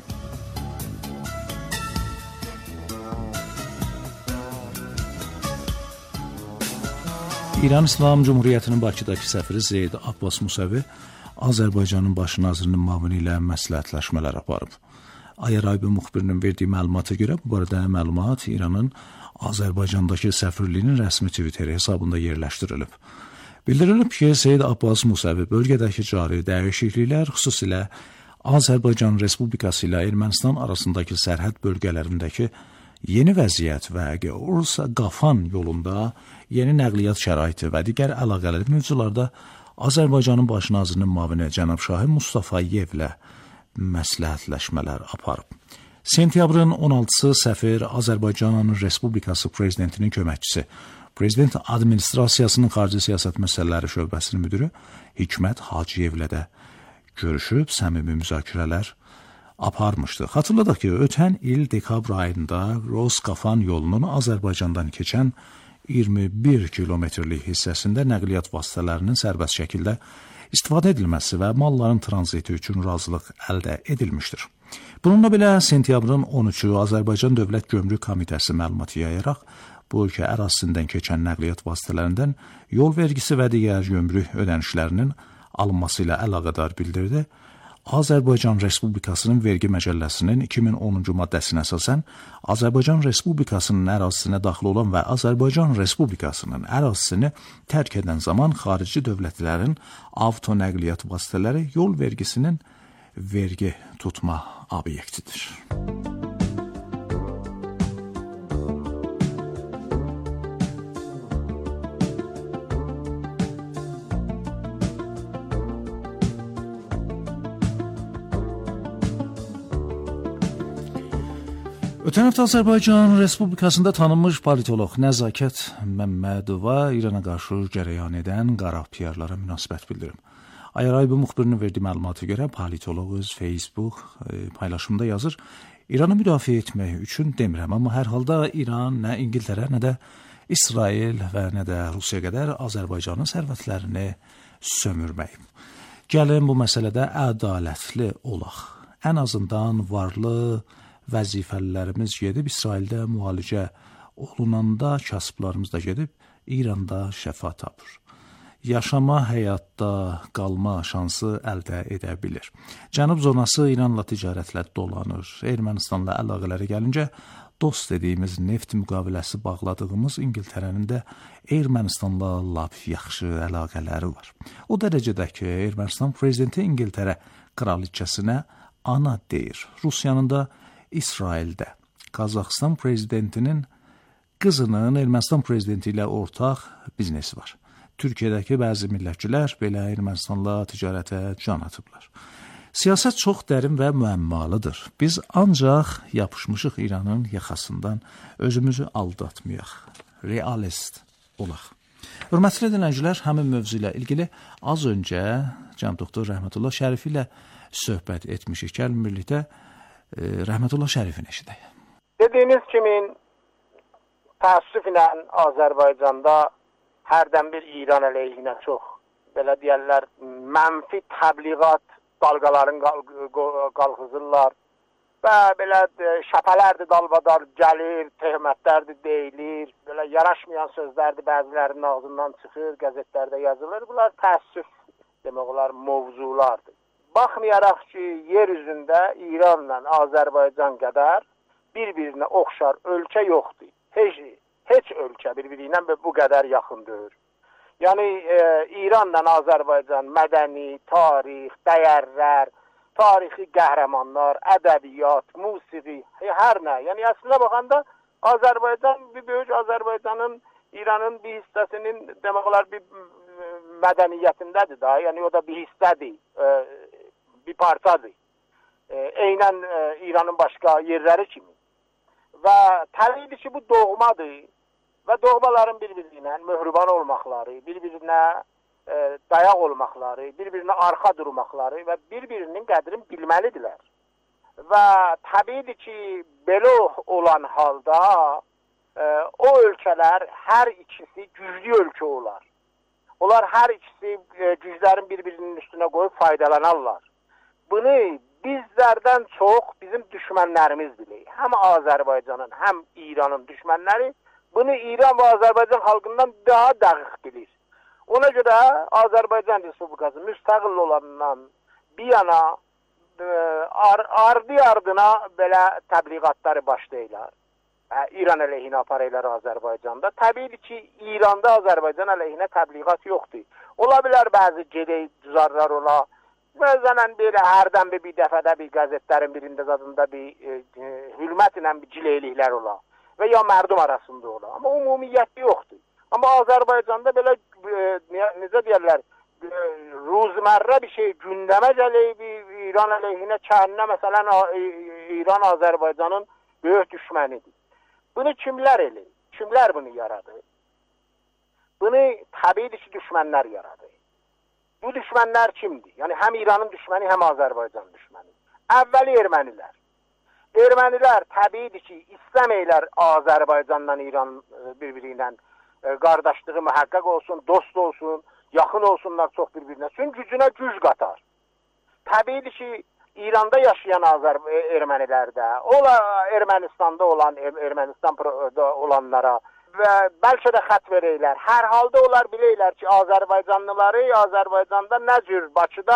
İran İslam Cumhuriyyətinin Bakıdakı səfiri Zeyd Abbas Musəvi Azərbaycanın baş nazirinin müavini ilə məsləhətləşmələr aparıb. Ayaraybi müxbirinin verdiyi məlumata görə bu barədə məlumat İranın Azərbaycandakı səfirliyinin rəsmi Twitter hesabında yerləşdirilib. Bildirilib ki, Zeyd Abbas Musəvi bölgədəki cari dəyişikliklər, xüsusilə Azərbaycan Respublikası ilə Ermənistan arasındakı sərhəd bölgələrindəki yeni vəziyyət və Ursa-Qafan yolunda yeni nəqliyyat şəraiti və digər əlaqəli mövzularda Azərbaycanın baş nazirinin müavini cənab Şahin Mustafayevlə məsləhətləşmələr aparıb. Sentyabrın 16-sı səfir Azərbaycan Respublikası prezidentinin köməkçisi, Prezident Administrasiyasının Xarici Siyasət Məsələləri Şöbəsinin müdürü Hikmət Hacıyevlə də görüşüb, səmimi müzakirələr aparmışdı. Xatırladaq ki, ötən il dekabr ayında Ros-Qafan yolunun Azərbaycandan keçən 21 kilometrlik hissəsində nəqliyyat vasitələrinin sərbəst şəkildə istifadə edilməsi və malların tranziti üçün razılıq əldə edilmişdir. Bununla belə sentyabrın 13-ü Azərbaycan Dövlət Gömrük Komitəsi məlumatı yayaraq bu ölkə ərazisindən keçən nəqliyyat vasitələrindən yol vergisi və digər gömrük ödənişlərinin alınması ilə əlaqədar bildirdi. Azərbaycan Respublikasının vergi məcəlləsinin 2010-cu maddəsinə əsasən Azərbaycan Respublikasının ərazisinə daxil olan və Azərbaycan Respublikasının ərazisini tərk edən zaman xarici dövlətlərin avtonəqliyyat vasitələri yol vergisinin vergi tutma obyektidir. Ötən həftə Azərbaycan Respublikasında tanınmış politoloq Nəzakət Məmmədova İrana qarşı cərəyan edən qara PR-lara münasibət bildirim. Ayaray bu müxbirinin verdiyi məlumata görə politoloq öz Facebook paylaşımında yazır, İranı müdafiə etmək üçün demirəm, amma hər halda İran nə İngiltərə, nə də İsrail və nə də Rusiya qədər Azərbaycanın sərvətlərini sömürməyib. Gəlin bu məsələdə ədalətli olaq. Ən azından varlı vəzifəlilərimiz gedib İsraildə müalicə olunanda kasıblarımız da gedib İranda şəfa tapır. Yaşama, həyatda qalma şansı əldə edə bilir. Cənub zonası İranla ticarətlə dolanır. Ermənistanla əlaqələri gəlincə dost dediyimiz neft müqaviləsi bağladığımız İngiltərənin də Ermənistanla lap yaxşı əlaqələri var. O dərəcədə ki, Ermənistan prezidenti İngiltərə kraliçəsinə ana deyir. Rusiyanın da İsraildə Qazaxıstan prezidentinin qızının Ermənistan prezidenti ilə ortaq biznesi var. Türkiyədəki bəzi millətçilər belə Ermənistanla ticarətə can atıblar. Siyasət çox dərin və müəmmalıdır. Biz ancaq yapışmışıq İranın yaxasından, özümüzü aldatmayaq, realist olaq. Hörmətli dinləyicilər, həmin mövzu ilə ilgili az öncə cənab doktor Rəhmətullah Şərifi ilə söhbət etmişik. Gəlin birlikdə Rəhmətullah Şərifin eşidək. Dediyiniz kimi təəssüflə Azərbaycanda hərdən bir İran əleyhinə çox belə deyərlər mənfi təbliğat dalğaların qalxızırlar və belə şəpələrdir dalbadar gəlir, töhmətlərdir deyilir, belə yaraşmayan sözlərdir bəzilərinin ağzından çıxır, qəzetlərdə yazılır. Bunlar təəssüf demək olar mövzulardır. Baxmayaraq ki, yer üzündə İranla Azərbaycan qədər bir-birinə oxşar ölkə yoxdur. Heç ölkə bir-biri ilə bu qədər yaxındır. Yəni, İranla Azərbaycan mədəni, tarix, dəyərlər, tarixi qəhrəmanlar, ədəbiyyat, musiqi, hər nə. Yəni, əslində baxanda Azərbaycan, bir böyük Azərbaycanın, İranın bir hissəsinin demək olar bir mədəniyyətindədir da. Yəni, o da bir hissədir. Bir parçadır. Eynən İranın başqa yerləri kimi. Və təbii ki, bu doğmadır və doğmaların bir-birinə möhriban olmaqları, bir-birinə dayaq olmaqları, bir-birinə arxa durmaqları və bir-birinin qədrini bilməlidirlər. Və təbii ki, belə olan halda o ölkələr hər ikisi güclü ölkə olar. Onlar hər ikisi güclərin bir-birinin üstünə qoyub faydalanarlar. Bunu bizlərdən çox bizim düşmənlərimiz bilir. Həm Azərbaycanın, həm İranın düşmənləri bunu İran və Azərbaycan xalqından daha dəqiq bilir. Ona görə Azərbaycan Respublikası müstəqil olandan bir yana ardı-ardına belə təbliğatları başlayırlar. İran əleyhinə aparırlar Azərbaycanda. Təbii ki, İranda Azərbaycan əleyhinə təbliğat yoxdur. Ola bilər bəzi gedək düzarlar ola. Məsələn, belə hərdən bir dəfədə bir qəzetlərin birində zadında bir hürmət ilə bir cileyliklər ola və ya mərdum arasında ola. Amma ümumiyyətli yoxdur. Amma Azərbaycanda belə, necə deyərlər, ruzmərrə bir şey gündəmə gəlib, İran əleyhinə kəninə, məsələn, İran Azərbaycanın böyük düşmənidir. Bunu kimlər eləyir? Kimlər bunu yaradır? Bunu təbii ki, düşmənlər yaradır. Bu düşmənlər kimdir? Yəni, həm İranın düşməni, həm Azərbaycan düşməni. Əvvəli ermənilər. Ermənilər təbiidir ki, istəməklər Azərbaycanla İran bir-biri ilə qardaşlığı mühəqqəq olsun, dost olsun, yaxın olsunlar çox bir-birinə. Çünki gücünə güc qatar. Təbiidir ki, İranda yaşayan ermənilərdə, Ermənistanda olan, Ermənistanda olanlara və bəlkə də xət verəklər. Hər halda onlar biləklər ki, Azərbaycanlıları Azərbaycanda nə cür Bakıda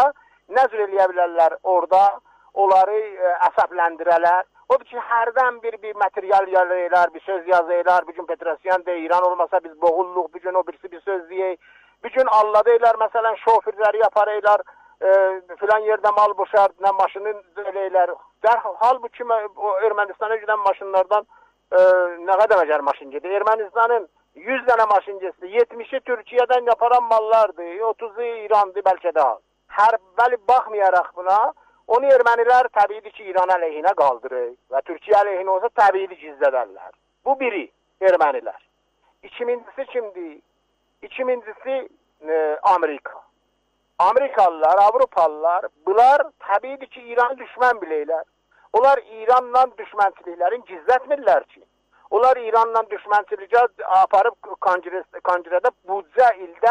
nə cür eləyə bilərlər orada, onları əsəbləndirələr. Odur ki, hərdən bir material yazırlar, bir söz yazırlar. Bugün Petrosyan deyir, İran olmasa biz boğulluq, bugün o birisi bir söz deyir. Bugün Allah deyirlər, məsələn, şoförləri yaparırlar, filan yerdə mal boşar, nə maşını eləyirlər. Halbuki Ermənistana gedən maşınlardan nə qədər məcər maşın gedir? Ermənistanın 100 dənə maşın getdi, 70'i Türkiyədən yaparan mallardır, 30'u İran'dı bəlkə daha. Bəli, baxmayaraq buna, onu ermənilər təbiidir ki, İran əleyhinə qaldırır və Türkiyə əleyhinə olsa təbiidir gizlədərlər. Bu biri ermənilər. İkincisi kimdir? İkincisi Amerika. Amerikalılar, Avrupalılar, bunlar təbiidir ki, İran'ı düşmən bilirlər. Onlar İran'la düşmənçiliklərini gizlətmirlər ki. Onlar İran'la düşmənçilikə aparıb kongrədə büdcə ildə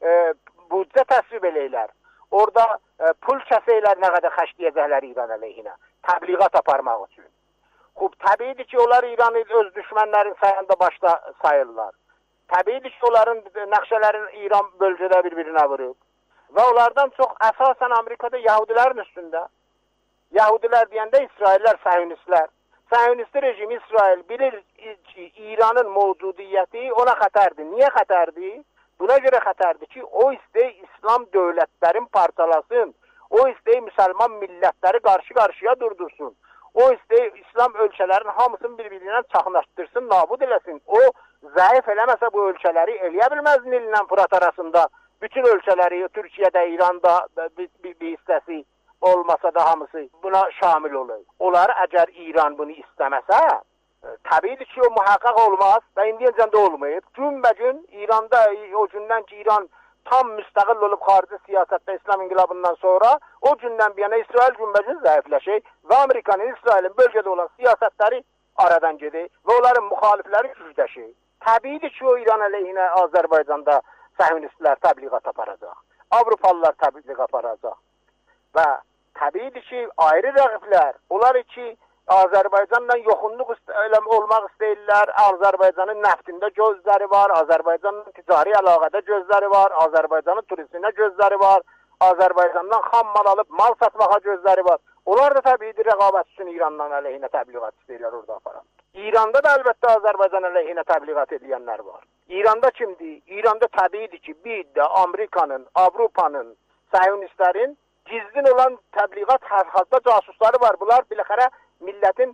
büdcə təsvib eləyirlər. Orada pul kəsəylər nə qədər xərcləyəcəklər İran əleyhinə. Təbliğat aparmaq üçün. Təbiidir ki, onlar İran'ı öz düşmənlərin sayında başda sayırlar. Təbiidir ki, onların nəqşələrin İran bölgədə bir-birinə vurub. Və onlardan çox əsasən Amerikada Yahudilərin üstündə. Yahudilər deyəndə İsraillər, Səhiyonistlər. Səhiyonisti rejim İsrail bilir ki, İranın mövcudiyyəti ona xətərdir. Niyə xətərdir? Buna görə xətərdir ki, o istəy İslam dövlətlərin parçalasın. O istəy müsəlman millətləri qarşı-qarşıya durdursun. O istəy İslam ölkələrin hamısını bir-birinə çaxnaşdırsın, nabud eləsin. O zəif eləməsə bu ölkələri eləyə bilməz Nillə Fırat arasında. Bütün ölkələri Türkiyədə, İranda bir hissəsi olmasa da hamısı buna şamil olur. Onlar əgər İran bunu istəməsə, təbiidir ki, o mühaqqaq olmaz və indiyəcən də olmayıb. Günbəgün İranda o gündən ki, İran tam müstəqil olub xarici siyasətdə İslam inqilabından sonra, o gündən bir yana İsrail günbəgün zəifləşir və Amerikanın, İsrailin bölgədə olan siyasətləri aradan gedir və onların müxalifləri gücləşir. Təbiidir ki, o İran əleyhinə Azərbaycanda Səhiyonistlər təbliğat aparacaq. Avrupalılar təbliğat aparacaq. Və təbiidir ki, ayrı rəqiblər, onlar ki, Azərbaycanla yoxunluq olmaq istəyirlər, Azərbaycanın nəftində gözləri var, Azərbaycanın ticari əlaqədə gözləri var, Azərbaycanın turizminə gözləri var, Azərbaycandan xam mal alıb mal satmağa gözləri var. Onlar da təbiidir rəqabət üçün İrandan əleyhinə təbliğat istəyirlər orada aparan. İranda da əlbəttə Azərbaycan əleyhinə təbliğat edilənlər var. İranda kimdir? İranda təbiidir ki, bir də Amerikanın, Avropanın, Səhiyonistlərin gizlin olan təbliğat hər halda casusları var. Bunlar biləxərə millətin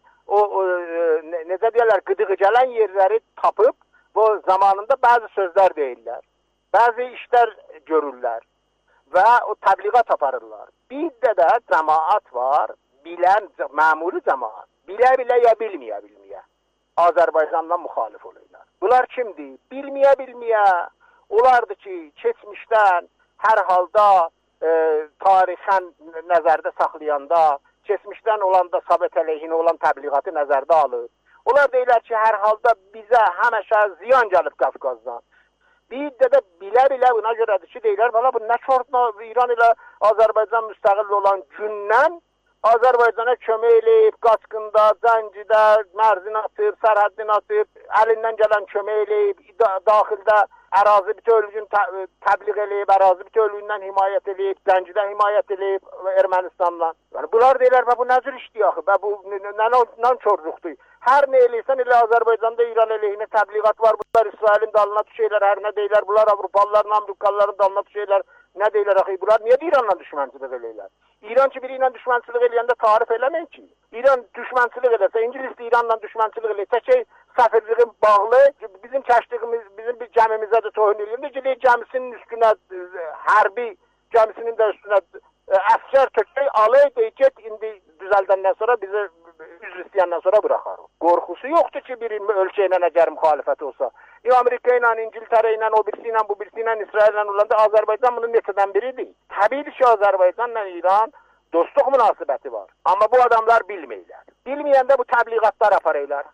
necə deyərlər, qıdığı gələn yerləri tapıb, bu zamanında bəzi sözlər deyirlər, bəzi işlər görürlər və o təbliğat aparırlar. Bir də cəmaat var, bilən, məmuli cəmaat, bilə-bilə ya bilməyə-bilməyə Azərbaycanla müxalif olurlar. Bunlar kimdir? Bilməyə-bilməyə, onlardır ki, keçmişdən hər halda tarixən nəzərdə saxlayanda, keçmişdən olanda Sovet əleyhinə olan təbliğatı nəzərdə alır. Onlar deyirlər ki, hər halda bizə həmişə ziyan gəlib Qafqazdan. Bir də bilə-bilə buna görədir ki, deyirlər, bu nə çortla İran ilə Azərbaycan müstəqil olan gündən Azərbaycana kömək eləyib, qaçqında, Zəncidə, mərzin atıb, sərhəddin atıb, əlindən gələn kömək eləyib, daxildə ərazi bütövlüyünü təbliğ eləyib, ərazi bütövlüyündən himayət eləyib, Zəncidə himayət eləyib Ermənistanla. Yəni, bunlar deyirlər, bu nə cür işdir axı, bu nə çorluqdur. Hər nə eləysən elə Azərbaycanda İran əleyhinə təbliğat var, bunlar İsrailin dalına düşəylər, hər nə deyirlər, bunlar Avrupalıların, Amerikalıların dalına düşəylər, nə deyirlər axı, bunlar niyə İranla düşmənçilik eləyirlər? İran ki, biri ilə düşmənçilik eləyəndə tarif eləmək ki, İran düşmənçilik eləsə, İngilis İranla düşmənçilik eləsə ki, səfirliğin bağlı, bizim kəşliğimiz, bizim bir gəmimizə də tohun eləyirdi ki, gəmisinin üstünə, hərbi gəmisinin də üstünə əskər tökək, alay, get, indi düzəldəndən sonra bizi üzr istəyəndən sonra bıraxar. Qorxusu yoxdur ki, bir ölkə ilə əgər müxalifət olsa. Amerika ilə, İngiltərə ilə, o birisi ilə, bu birisi ilə, İsrail ilə olanda Azərbaycan bunun neçədən biridir. Təbiidir ki, Azərbaycanla İran dostluq münasibəti var. Amma bu adamlar bilməyirlər. Bilməyəndə bu təbliğatlar aparırlar.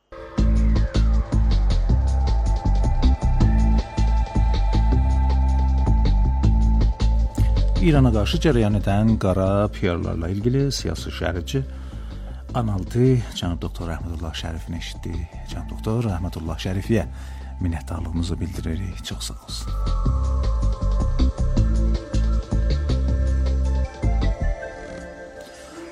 İrana qarşı cərəyan edən qara piyarlarla ilgili siyasi şərhçi Analtı cənab doktor Rəhmətullah Şərifin eşitdi. Cənab doktor Rəhmətullah Şərifiyə minnətdarlığımızı bildiririk. Çox sağ olsun.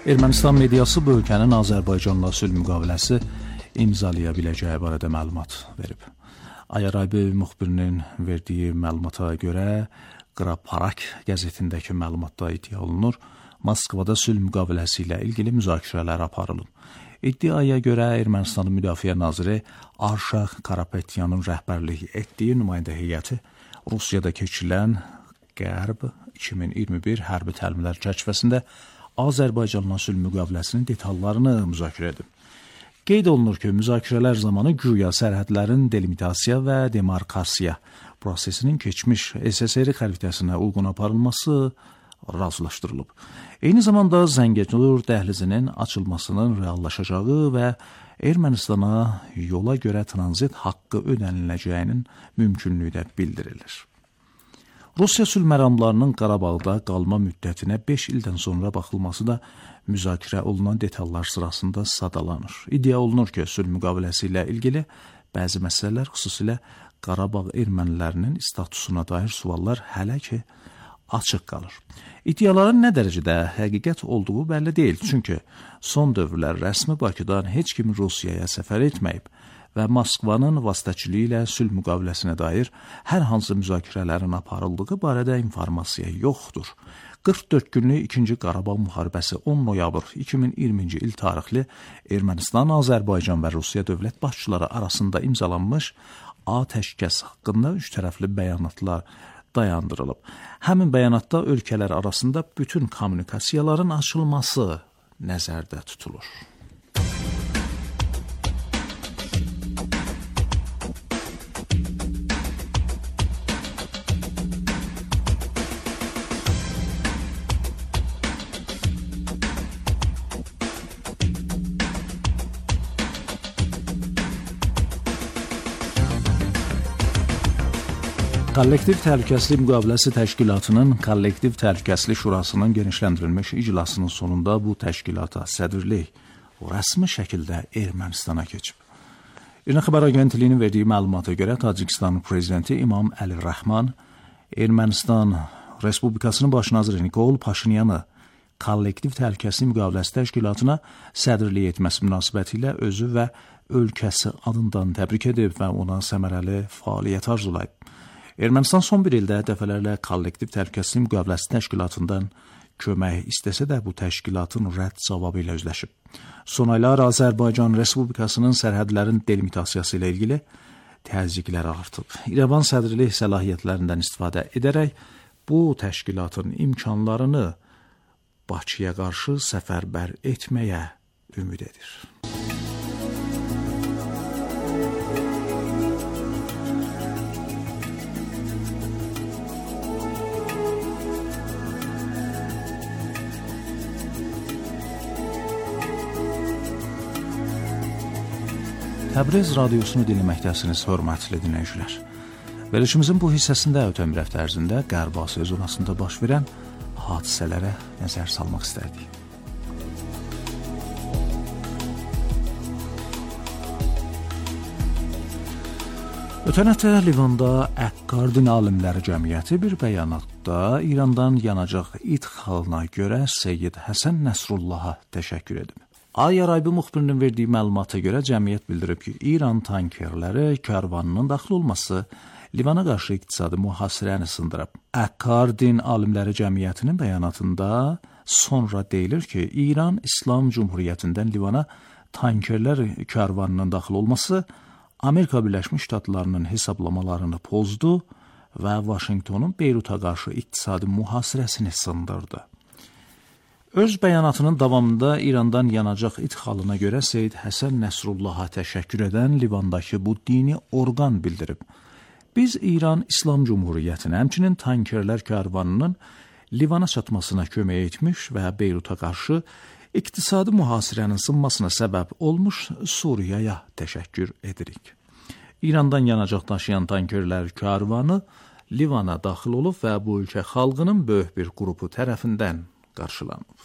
Ermənistan mediası bu ölkənin Azərbaycanla sülh müqaviləsi imzalaya biləcəyi barədə məlumat verib. Ayaraybi müxbirinin verdiyi məlumata görə Qraparak qəzetindəki məlumatda iddia olunur, Moskvada sülh müqaviləsi ilə ilgili müzakirələr aparılıb. İddiaya görə Ermənistanın Müdafiə naziri Arşaq Karapetyanın rəhbərlik etdiyi nümayəndə heyəti Rusiyada keçirilən Qərb 2021 hərbi təlimlər çərçivəsində Azərbaycanla sülh müqaviləsinin detallarını müzakirə edib. Qeyd olunur ki, müzakirələr zamanı güya sərhədlərin delimitasiya və demarkasiya prosesinin keçmiş SSR xəritəsinə uyğun aparılması razılaşdırılıb. Eyni zamanda Zəngəzur dəhlizinin açılmasının reallaşacağı və Ermənistana yola görə tranzit haqqı ödəniləcəyinin mümkünlüyü də bildirilir. Rusiya sülh məramlarının Qarabağda qalma müddətinə 5 ildən sonra baxılması da müzakirə olunan detallar sırasında sadalanır. İddia olunur ki, sülh müqaviləsi ilə ilgili bəzi məsələlər, xüsusilə Qarabağ ermənilərinin statusuna dair suallar hələ ki açıq qalır. İddiaların nə dərəcədə həqiqət olduğu bəlli deyil, çünki son dövrlər rəsmi Bakıdan heç kim Rusiyaya səfər etməyib və Moskvanın vasitəçiliyi ilə sülh müqaviləsinə dair hər hansı müzakirələrin aparıldığı barədə informasiya yoxdur. 44 günlük 2-ci Qarabağ müharibəsi 10 noyabr 2020-ci il tarixli Ermənistan, Azərbaycan və Rusiya dövlət başçıları arasında imzalanmış atəşkəs haqqında üç tərəfli bəyanatlar dayandırılıb. Həmin bəyanatda ölkələr arasında bütün kommunikasiyaların açılması nəzərdə tutulur. Kollektiv Təhlükəsizlik Müqaviləsi Təşkilatının Kollektiv Təhlükəsizlik Şurasının genişləndirilmiş iclasının sonunda bu təşkilata sədrlik rəsmi şəkildə Ermənistana keçib. İran xəbər agentliyinin verdiyi məlumata görə Tacikistan prezidenti İmam Əli Rəhman Ermənistan Respublikasının baş naziri Nikol Paşinyanı Kollektiv Təhlükəsizlik Müqaviləsi Təşkilatına sədrlik etməsi münasibətilə özü və ölkəsi adından təbrik edib və ona səmərəli fəaliyyət arzulayıb. Ermənistan son bir ildə dəfələrlə Kollektiv Təhlükəsizlik Müqaviləsi Təşkilatından kömək istəsə də bu təşkilatın rədd cavabı ilə üzləşib. Son aylar Azərbaycan Respublikasının sərhədlərin delimitasiyası ilə ilgili təzyiqlər artıb. İrəvan sədrlik səlahiyyətlərindən istifadə edərək bu təşkilatın imkanlarını Bakıya qarşı səfərbər etməyə ümid edir. Təbriz radiosunu dinləməkdəsiniz, hörmətli dinləyicilər. Verilişimizin bu hissəsində ötən bir həftə ərzində Qərb Asiya zonasında baş verən hadisələrə nəzər salmaq istərdik. Ötən həftə Livanda Əqqardin Alimləri Cəmiyyəti bir bəyanatda İrandan yanacaq idxalına görə Seyyid Həsən Nəsrullaha təşəkkür edib. Ayaraybi müxbirinin verdiyi məlumata görə cəmiyyət bildirib ki, İran tankerləri karvanının daxil olması Livana qarşı iqtisadi mühasirəni sındırıb. Əqqardin Alimləri Cəmiyyətinin bəyanatında sonra deyilir ki, İran İslam Cumhuriyyətindən Livana tankerlər karvanının daxil olması Amerika Birləşmiş Ştatlarının hesablamalarını pozdu və Vaşinqtonun Beyruta qarşı iqtisadi mühasirəsini sındırdı. Öz bəyanatının davamında İrandan yanacaq idxalına görə Seyyid Həsən Nəsrullaha təşəkkür edən Livandakı bu dini orqan bildirib. Biz İran İslam Cumhuriyyətinə, həmçinin tankerlər karvanının Livana çatmasına kömək etmiş və Beyruta qarşı iqtisadi mühasirənin sınmasına səbəb olmuş Suriyaya təşəkkür edirik. İrandan yanacaq daşıyan tankerlər karvanı Livana daxil olub və bu ölkə xalqının böyük bir qrupu tərəfindən qarşılanıb.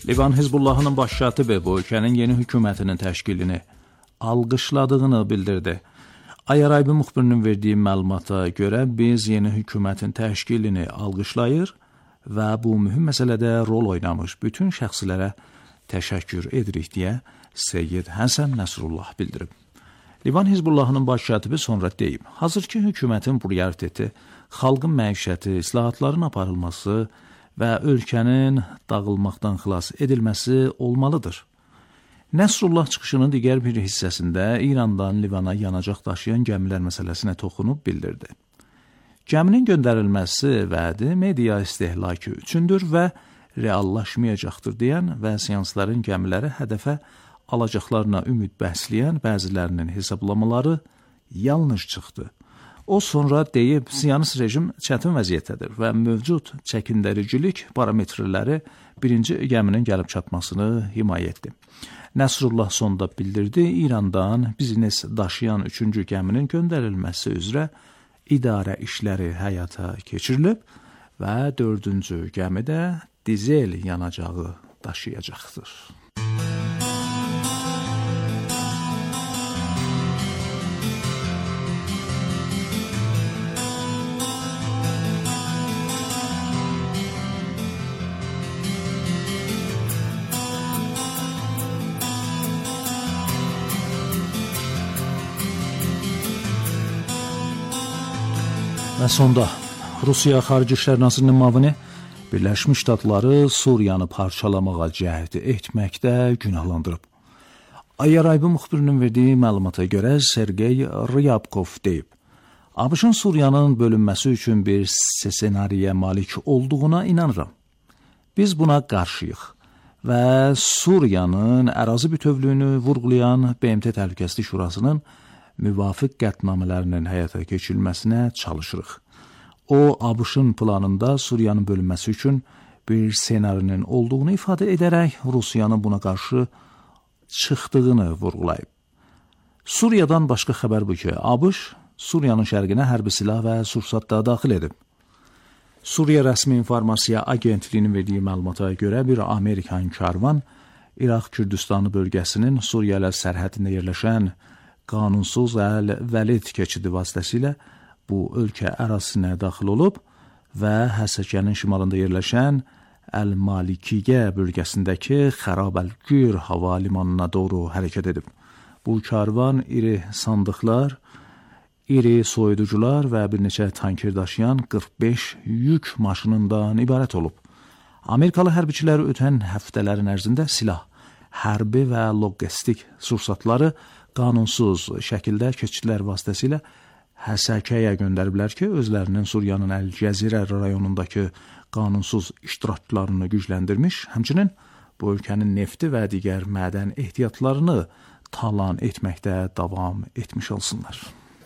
Livan Hizbullahının baş katibi bu ölkənin yeni hökumətinin təşkilini alqışladığını bildirdi. Ayaraybi müxbirinin verdiyi məlumata görə biz yeni hökumətin təşkilini alqışlayır və bu mühüm məsələdə rol oynamış bütün şəxslərə təşəkkür edirik deyə Seyyid Həsən Nəsrullah bildirib. Livan Hizbullahının baş katibi sonra deyib, hazırki hökumətin prioriteti xalqın məişəti, islahatların aparılması və ölkənin dağılmaqdan xilas edilməsi olmalıdır. Nəsrullah çıxışının digər bir hissəsində İrandan Livana yanacaq daşıyan gəmilər məsələsinə toxunub bildirdi. Gəminin göndərilməsi vədi media istehlakı üçündür və reallaşmayacaqdır deyən və seansların gəmiləri hədəfə alacaqlarına ümid bəsləyən bəzilərinin hesablamaları yanlış çıxdı. O sonra deyib, siyonist rejim çətin vəziyyətdədir və mövcud çəkindəricilik parametrləri birinci gəminin gəlib çatmasını himayə etdi. Nəsrullah sonda bildirdi, İrandan biznes daşıyan 3-cü gəminin göndərilməsi üzrə idarə işləri həyata keçirilib və 4-cü gəmi də dizel yanacağı daşıyacaqdır. Və sonda Rusiya Xarici İşlər Nazirinin müavini Birləşmiş Ştatları Suriyanı parçalamağa cəhd etməkdə günahlandırıb. Ayaraybi müxbirinin verdiyi məlumata görə Sergey Ryabkov deyib, ABŞ-ın Suriyanın bölünməsi üçün bir senariyə malik olduğuna inanıram. Biz buna qarşıyıq və Suriyanın ərazi bütövlüyünü vurğulayan BMT Təhlükəsizlik Şurasının müvafiq qətnamələrinin həyata keçirilməsinə çalışırıq. O, ABŞ-ın planında Suriyanın bölünməsi üçün bir senarinin olduğunu ifadə edərək Rusiyanın buna qarşı çıxdığını vurğulayıb. Suriyadan başqa xəbər bu ki, ABŞ Suriyanın şərqinə hərbi silah və sursat da daxil edib. Suriya rəsmi informasiya agentliyinin verdiyi məlumata görə bir Amerikan karvan İraq Kürdistanı bölgəsinin Suriya ilə sərhədində yerləşən qanunsuz Əl-Vəlid keçidi vasitəsilə bu ölkə ərazisinə daxil olub və Həsəkənin şimalında yerləşən Əl-Malikiyyə bölgəsindəki Xarab-əl-Gür hava limanına doğru hərəkət edib. Bu karvan iri sandıqlar, iri soyuducular və bir neçə tanker daşıyan 45 yük maşınından ibarət olub. Amerikalı hərbiçilər ötən həftələrin ərzində silah, hərbi və logistik sursatları qanunsuz şəkildə keçidlər vasitəsilə Həsəkəyə göndəriblər ki, özlərinin Suriyanın Əl-Cəzirə rayonundakı qanunsuz iştiraklarını gücləndirmiş, həmçinin bu ölkənin nefti və digər mədən ehtiyatlarını talan etməkdə davam etmiş olsunlar.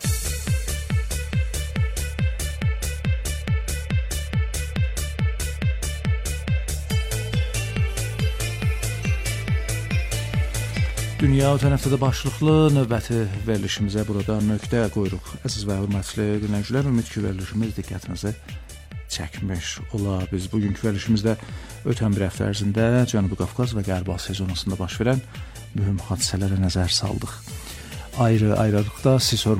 Dünya ötən həftədə başlıqlı növbəti verilişimizə burada nöqtə qoyuruq. Əziz və hörmətli dinləyicilər, ümid ki, verilişimiz diqqətinizi çəkmiş ola. Biz bugünkü verilişimizdə ötən bir həftə ərzində Cənubi Qafqaz və Qərbi Asiya zonasında baş verən mühüm hadisələrə nəzər saldıq. Ayrı-ayrılıqda siz